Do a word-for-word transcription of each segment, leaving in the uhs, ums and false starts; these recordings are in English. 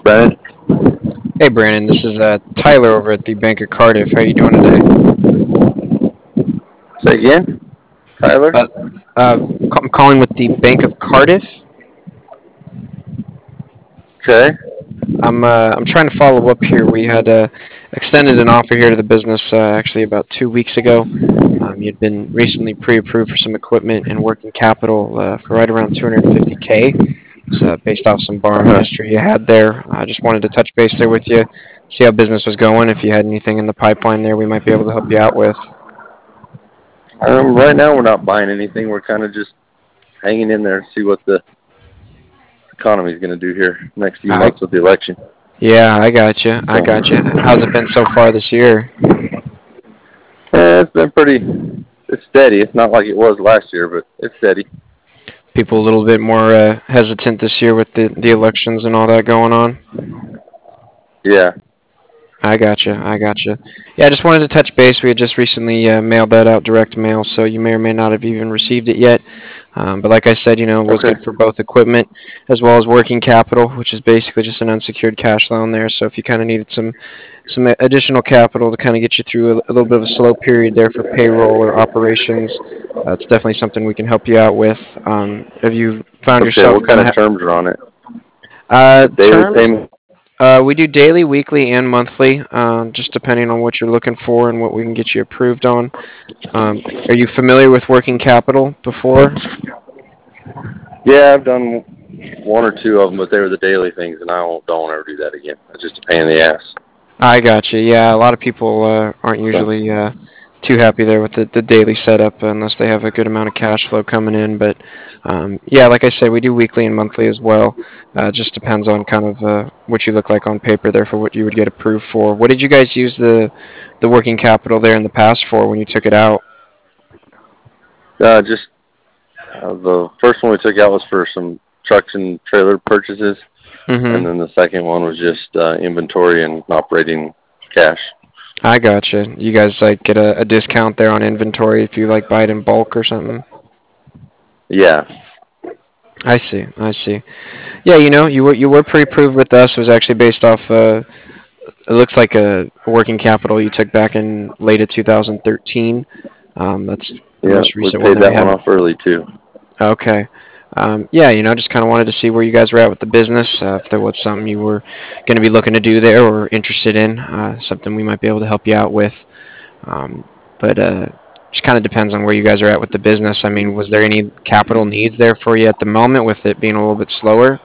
Brandon. Hey Brandon, this is uh, Tyler over at the Bank of Cardiff. How you doing today? Say again, Tyler. Uh, uh, ca- I'm calling with the Bank of Cardiff. Okay. I'm uh, I'm trying to follow up here. We had uh, extended an offer here to the business uh, actually about two weeks ago. Um, you'd been recently pre-approved for some equipment and working capital uh, for right around two hundred fifty k. It's uh, based off some borrowing Uh-huh. history you had there. I just wanted to touch base there with you, see how business was going. If you had anything in the pipeline there, we might be able to help you out with. Um, right now we're not buying anything. We're kind of just hanging in there, see what the economy is going to do here next few I months with the election. Yeah, I got you. I So, got you. How's it been so far this year? eh, it's been pretty. It's steady. It's not like it was last year, but it's steady. People a little bit more uh, hesitant this year with the the elections and all that going on. Yeah. I gotcha. I gotcha. Yeah, I just wanted to touch base. We had just recently uh, mailed that out direct mail, so you may or may not have even received it yet. Um, but like I said, you know, it was Okay. good for both equipment as well as working capital, which is basically just an unsecured cash loan there. So if you kind of needed some some additional capital to kind of get you through a, a little bit of a slow period there for payroll or operations, uh, it's definitely something we can help you out with. Um, have you found Okay. yourself What kind kind of of ha- terms are on it? uh, The daily terms? payment. Uh, we do daily, weekly, and monthly, uh, just depending on what you're looking for and what we can get you approved on. Um, are you familiar with working capital before? Yeah, I've done one or two of them, but they were the daily things, and I won't, don't ever do that again. It's just a pain in the ass. I got you. Yeah, a lot of people uh, aren't So, usually uh, too happy there with the, the daily setup unless they have a good amount of cash flow coming in. But um, yeah, like I said, we do weekly and monthly as well. Uh, just depends on kind of uh, what you look like on paper there for what you would get approved for. What did you guys use the the working capital there in the past for when you took it out? uh, just uh, the first one we took out was for some trucks and trailer purchases. And Mm-hmm. then the second one was just uh, inventory and operating cash. I gotcha. You guys like get a, a discount there on inventory if you like buy it in bulk or something. Yeah. I see. I see. Yeah, you know, you were you were pre-approved with us. It was actually based off. Uh, it looks like a working capital you took back in late of two thousand thirteen. Um, that's the Yeah. most We recent one paid that we that one have. off early too. Okay. Um, yeah, you know, just kind of wanted to see where you guys were at with the business. Uh, if there was something you were going to be looking to do there or interested in, uh, something we might be able to help you out with. Um, but uh, just kind of depends on where you guys are at with the business. I mean, was there any capital needs there for you at the moment with it being a little bit slower?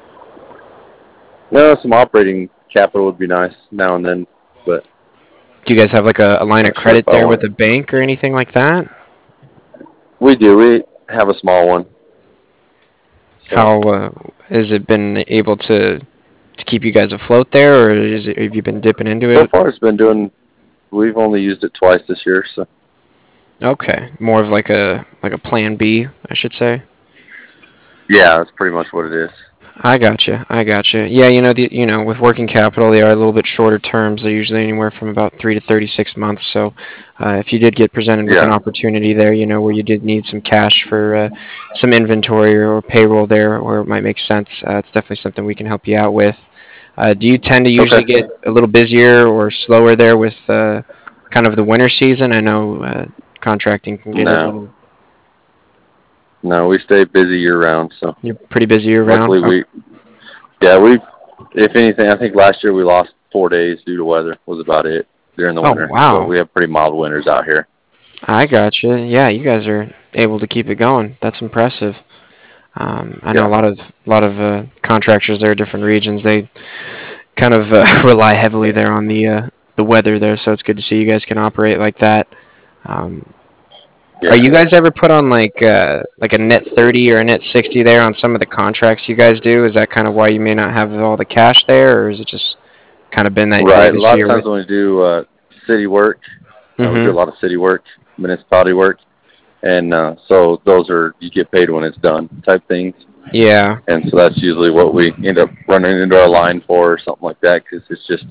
No, some operating capital would be nice now and then, but Do you guys have like a, a line of not sure if credit I there want with a it. bank or anything like that? We do. We have a small one. So, How uh, has it been able to to keep you guys afloat there, or is it, have you been dipping into so it? far it's been doing, we've only used it twice this year. So, Okay, more of like a like a plan B, I should say. yeah, that's pretty much what it is. I gotcha. I gotcha. Yeah, you know, the you know, with working capital, they are a little bit shorter terms. They're usually anywhere from about three to thirty-six months. So, uh, if you did get presented with an Yeah. opportunity there, you know, where you did need some cash for uh, some inventory or payroll there, or it might make sense, uh, it's definitely something we can help you out with. Uh, do you tend to Okay. usually get a little busier or slower there with uh, kind of the winter season? I know uh, contracting can get a No. little. No, we stay busy year round. So, You're pretty busy year round. luckily Oh, we, yeah, we, if anything, I think last year we lost four days due to weather. Was about it during the oh winter. But wow. we have pretty mild winters out here. I gotcha. Yeah, you guys are able to keep it going. That's impressive. Um, I know Yeah. a lot of a lot of uh, contractors there, different regions. They kind of uh, rely heavily there on the uh, the weather there, so it's good to see you guys can operate like that. Um, are Yeah. you guys ever put on like uh, like a net thirty or a net sixty there on some of the contracts you guys do? Is that kind of why you may not have all the cash there, or is it just kind of been that way Right. A this lot of year times with? when we do uh, city work, uh, we do a Mm-hmm. lot of city work, municipality work, and uh, so those are you get paid when it's done type things. Yeah. And so that's usually what we end up running into our line for or something like that because it's just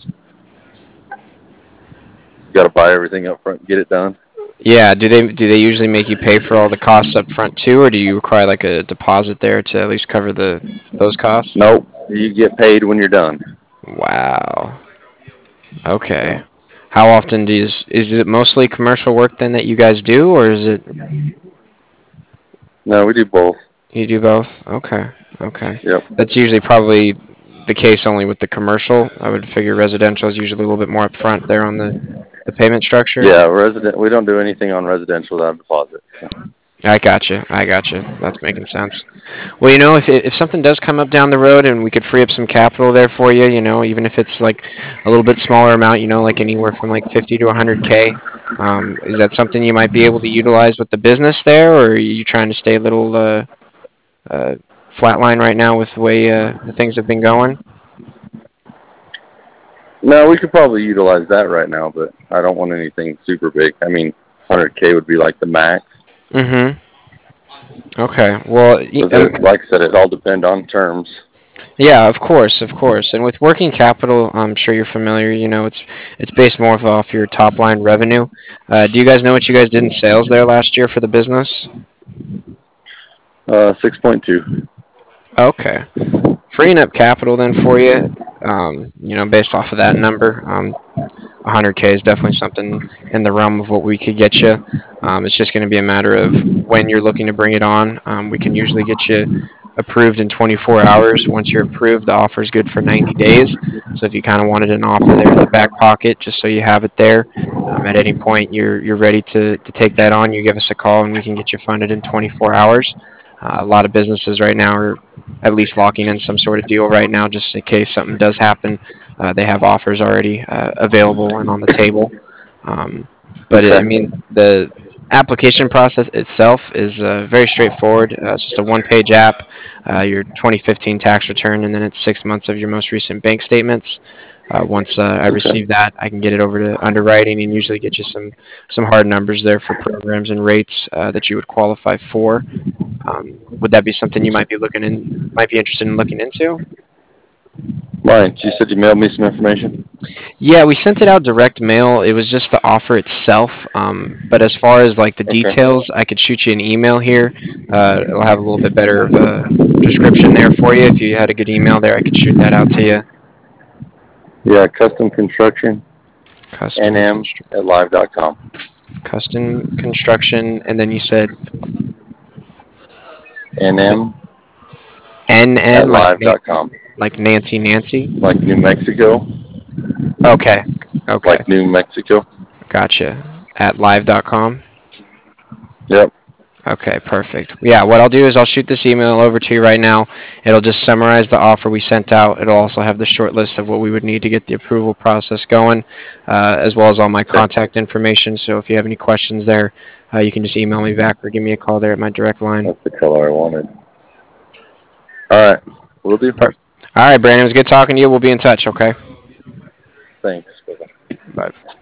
you got to buy everything up front and get it done. Yeah, do they do they usually make you pay for all the costs up front too, or do you require like a deposit there to at least cover the those costs? Nope, you get paid when you're done. Wow. Yeah. Okay. How often do you, is it mostly commercial work then that you guys do, or is it No, we do both. you do both? Okay. Okay. Yep. That's usually probably the case only with the commercial. I would figure residential is usually a little bit more upfront there on the the payment structure. Yeah, resident. We don't do anything on residential without a deposit. So. I gotcha. I gotcha. That's making sense. Well, you know, if if something does come up down the road and we could free up some capital there for you, you know, even if it's like a little bit smaller amount, you know, like anywhere from like fifty to one hundred k, um, is that something you might be able to utilize with the business there, or are you trying to stay a little uh, uh, flatline right now with the way uh, the things have been going? No, we could probably utilize that right now, but I don't want anything super big. I mean, one hundred k would be like the max. Mm-hmm. Okay. Well, y- But um, it, like I said, it all depends on terms. yeah, of course, of course. And with working capital, I'm sure you're familiar. You know, it's it's based more of off your top line revenue. Uh, do you guys know what you guys did in sales there last year for the business? Uh, six point two. Okay, freeing up capital then for you. Um, you know, based off of that number, um, one hundred k is definitely something in the realm of what we could get you. Um, it's just going to be a matter of when you're looking to bring it on. Um, we can usually get you approved in twenty-four hours. Once you're approved, the offer is good for ninety days. So if you kind of wanted an offer there in the back pocket, just so you have it there, um, at any point you're you're ready to to take that on, you give us a call and we can get you funded in twenty-four hours. Uh, a lot of businesses right now are at least locking in some sort of deal right now, just in case something does happen. Uh, they have offers already uh, available and on the table. Um, but it, I Okay. mean, the application process itself is uh, very straightforward. Uh, it's just a one-page app, uh, your twenty fifteen tax return, and then it's six months of your most recent bank statements. Uh, once uh, I Okay. receive that, I can get it over to underwriting and usually get you some some hard numbers there for programs and rates uh, that you would qualify for. Um, would that be something you might be looking in, might be interested in looking into? Mine, you said you mailed me some information? Yeah, we sent it out direct mail. It was just the offer itself. Um, but as far as like the Okay. details, I could shoot you an email here. Uh, it'll have a little bit better of a description there for you. If you had a good email there, I could shoot that out to you. Yeah, custom construction, Custom nm constru- at live dot com. custom construction, and then you said nm N at N like live Na- dot com. like Nancy Nancy. Like New Mexico. Okay, okay, Like New Mexico. gotcha. At live dot com. Yep. Okay, perfect. Yeah, what I'll do is I'll shoot this email over to you right now. It'll just summarize the offer we sent out. It'll also have the short list of what we would need to get the approval process going, uh, as well as all my Okay. contact information. So if you have any questions there, uh, you can just email me back or give me a call there at my direct line. That's the color I wanted. All right. Will do. Per- All right, Brandon, it was good talking to you. We'll be in touch, okay? Thanks. Bye-bye. Bye.